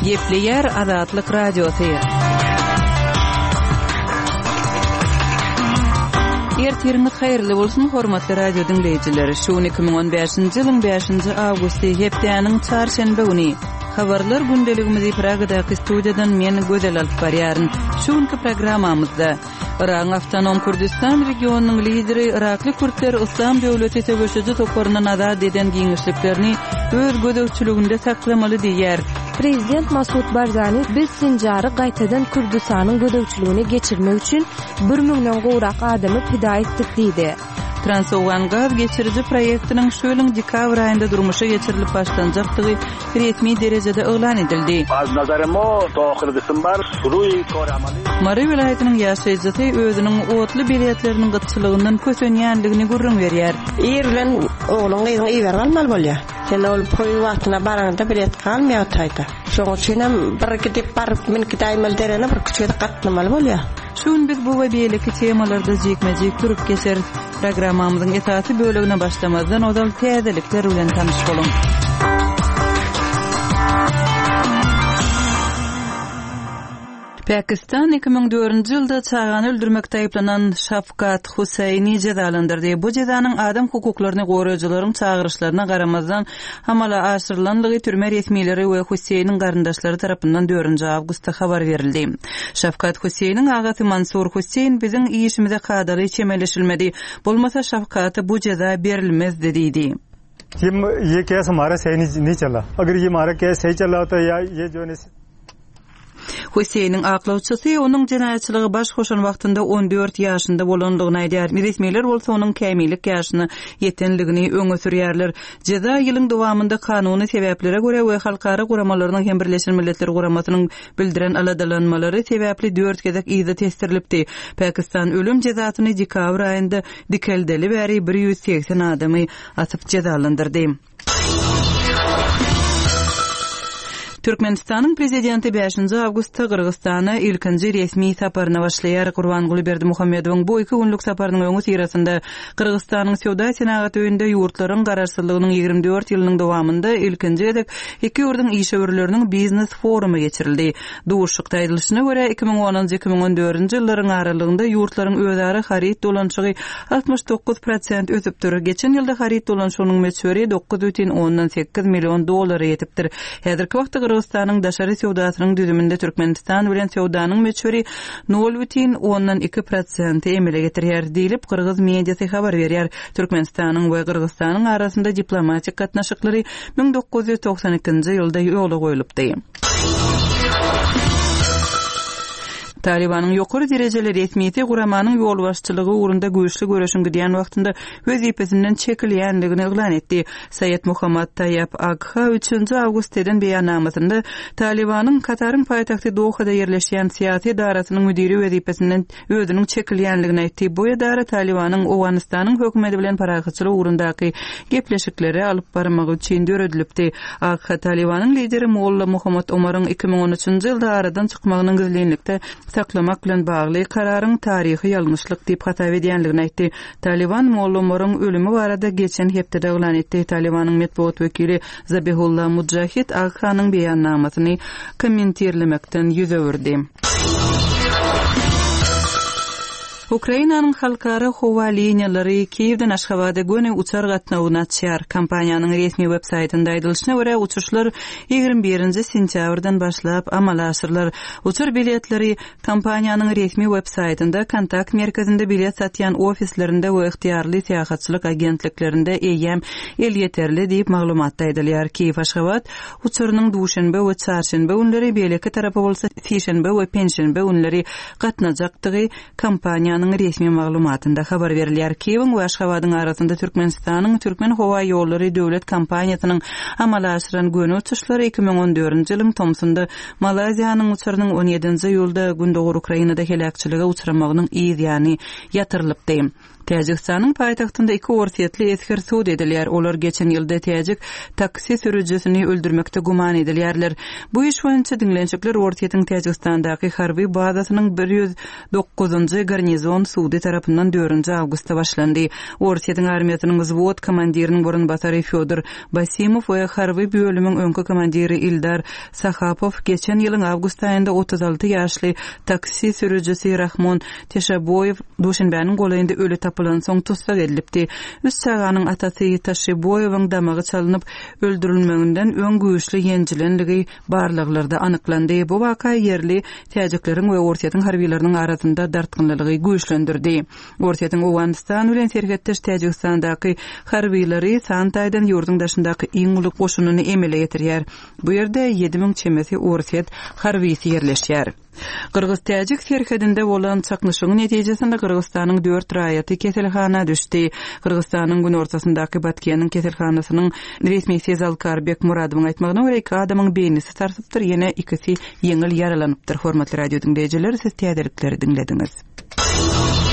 Gepleyer Azatlyk radiosu. Ertiriniz hayırlı bolsun hormatly radio dinleyijileri. Şu 2015-nji ýylyň 5-nji awgusty hepdeniň çarşembe güni habarlar gündeligimizi Pragadaky studiýadan men gözel alyp barýaryn. Şuňky programmamyzda Irak Awtonom Kurdistan regionunyň lideri Irakly Kürtler Islam döwleti töweşiji toparyndan azad eden giňişliklerini öz gödäwçiliginde saklamaly diýär. Prezident Masud Barzani biz Sinjary gaýtadan Kürdistanyň gödäwçiligine geçirmek üçin 1000-den gowrak adamy pida etdik diýdi. Transowan gaz geçirici proyektiniň şu ýylyň dekabr aýynda durmuşa geçirilip başlanjakdygy resmi derejede elan edildi. Az nazarymda tohir kısım bar, suruy koramaly. Mary vilayetiniň ýaşaýjysy özüniň otly biletleriniň gytçylygyndan kösenýändigini gurrun berýär. Ýerlen ogluň gyzyň iýer almaly bolýar. Sen ol poý wagtyna baranda bilet kalmaýar taýda. Şoň üçin hem bir gidip baryp minki daýmal derene bir küçük gatnamaly bolýar. Şuň biz bu we beýleki temalarda jekmejek türüp geçer programmamyzyň esasy bölegine başlamazdan odal täzelikler bilen tanyş bolun. Pakistan 2004-nji ýylda çağany öldürmekde aýplanan Şafkat Husayni jezalandyrdy. Bu jezanyň adam hukuklaryny goraýjylaryň çağırışlaryna garamazdan hamala aşyrylanlygy türme resmiýetleri we Husaynyň garyndaşlary tarapyndan 4-nji awgustda habar berildi. Şafkat Husaynyň agasy Mansur Husayn biziň işimize kadary çemeleşilmedi. Bolmasa Şafkaty bu jeza berilmezdi diýdi. ये केस हमारा सही नहीं चला अगर ये हमारा केस सही चला तो या ये जो है Hüseyniň aklawçysy onuň jenaýatçylygy baş goşan wagtynda 14 ýaşynda bolandygyny aýdýar. Resmiýetler bolsa onuň kämilik ýaşyny ýetenligini öňe sürýärler. Jeza ýylyň dowamında kanuny sebeplere görä we halkara guramalarynyň hem Birleşen Milletler Guramasynyň bildiren aladalanmalary sebäpli 4 gezek ýyza testirilipdi. Pakistan ölüm jezasyny dekabr aýynda dikeldeli bäri 180 adamy atyp jezalandyrdy. Türkmenistanyň prezidenti 5-nji awgustda Kyrgyzstana ilkinji resmi saparyna başlaýar. Gurbanguly Berdimuhammedowyň bu 2 günlük saparynyň öňü sirasynda Kyrgyzstanyň Sowda Senaty öýünde ýurtlaryň garaşsyzlygynyň 24 ýylynyň dowamında ilkinji edek iki ýurdun işewerleriniň biznes forumy geçirildi. Duşukda aýdylyşyna görä 2010-2014-nji ýyllaryň aralygynda ýurtlaryň özara harit dolanşygy 69% ösüpdir. Geçen ýylda harit dolanşygynyň meçhuri $9,8 million ýetipdir. Häzirki wagtda Kyrgyzstanyň daşary sowdasynyň düzüminde Türkmenistan bilen sowdanyň meçhuri 0,2% emele getirýär diýilip Kyrgyz mediasy habar berýär. Türkmenistanyň we Kyrgyzstanyň arasynda diplomatik gatnaşyklary 1992-nji ýylda ýola goýulypdy. Talibanyň ýokary derejeli resmiýeti guramanyň ýol başçylygy urunda güýçli göreşiň gidýän wagtynda öz ýepesinden çekilýändigini elan etdi. Sayyid Muhammad Tayyip Agha 3-nji awgustdan beýannamysynda Talibanyň Kataryň paýtagty Dohada ýerleşýän syýasy darasynyň müdiri wezipesinden özüniň çekilýänligini aýtdy. Bu dara Talibanyň Owganystanyň hökümeti bilen paragatçylyk urundaky gepleşikleri alyp barmagy üçin döredilipdi. Agha Talibanyň lideri Molla Muhammad Omaryň 2013-nji ýylda aradan çykmagynyň gizlenlikde saklamak bilen bagly kararyň taryhy ýalňyşlyk diýip hata edýänligini aýtdy. Taliban Molla Omaryň ölümi barada geçen hepde elan etdi. Talibanyň medeniýet wekili Zabihullah Mujahid Aghanyň beýannamasyny kommentirlemekden ýüz öwürdi. Ukrainanyň halkara howa liniýalary Kiýewden Aşgabatda göne uçar gatnawyna çýar. Kompaniýanyň resmi web-saýtynda aýdylyşyna görä uçuşlar 21-nji sentýabrdan başlap amala aşyrlar. Uçur biletleri kompaniýanyň resmi web-saýtynda kontakt merkezinde bilet satýan ofislerinde we ýyhtiýarly seýahatçylyk agentliklerinde eýem el ýeterli diýip maglumat aýdylýar. Kiýew Aşgabat uçurynyň duşanbe we çarşanbe günleri beýleki tarapy bolsa sişanbe we penshanbe günleri gatnajakdygy kompaniýa resmi maglumatynda habar berilýär. Kiýew we Aşgabatyň arasynda Türkmenistanyň Türkmen howa ýollary döwlet kompaniýasynyň amala aşyran göne uçuşlary 2014-nji ýylyň Tomsunda Malaziýanyň uçurynyň 17-nji ýylda gündoğur Ukrainada helakçylyga uçramagynyň ýygyny ýatyrylypdy. Täjikistanyň paýtagtynda 2 orsiýetli esker suud edilýär. Olar geçen ýylda täjik taksi sürücüsini öldürmekde guman edilýärler. Bu iş boýunça dinlençikler orsiýetiň Täjikistandaky harby bazasynyň 109-njy garnizon suudy tarapyndan 4-nji awgustda başlandy. Orsiýetiň armiýasynyň wзвод komandiriniň orunbasary Fyodor Basimow we harby bölümiň öňkü komandiri Ildar Sahapow geçen ýylyň awgust aýynda 36 ýaşly taksi sürücüsi Rahmon Teshaboyew duşanbäniň golayynda öle tapylan soň tutsak edilipdi. Üç saganyň atasy Teshaboyewyň damagy çalynyp öldürilmeginden öň güýçli ýenjilenligi barlyklarda anyklandy. Bu waka yerli täjiklerin we orsiýetiň harbiýetleriniň arasynda dartgynlygy güýçlendirdi. Orsiýetiň Owganistan bilen serhetdeş Täjikistandaki harbiýetleri Santaýdan ýurdun daşyndaky iň uly goşunyny emele getirýär. Bu ýerde 7000 çemesi orsiýet harbiýeti ýerleşýär. Kırgız-Täjik serhedinde bolan çaknyşyň netijesinde Kırgızstanyň 4 raýaty keselhana düşdi. Kırgızstanyň gün ortasyndaky Batkyanyň keselhanasynyň resmi Sezalkarbek Muradowyň aýtmagyna görä 2 adamyň beýnisi tarsypdyr, ýene ikisi ýeňil ýaralanypdyr. Hormatly radio dinleýijiler, siz täzelikleri dinlediňiz.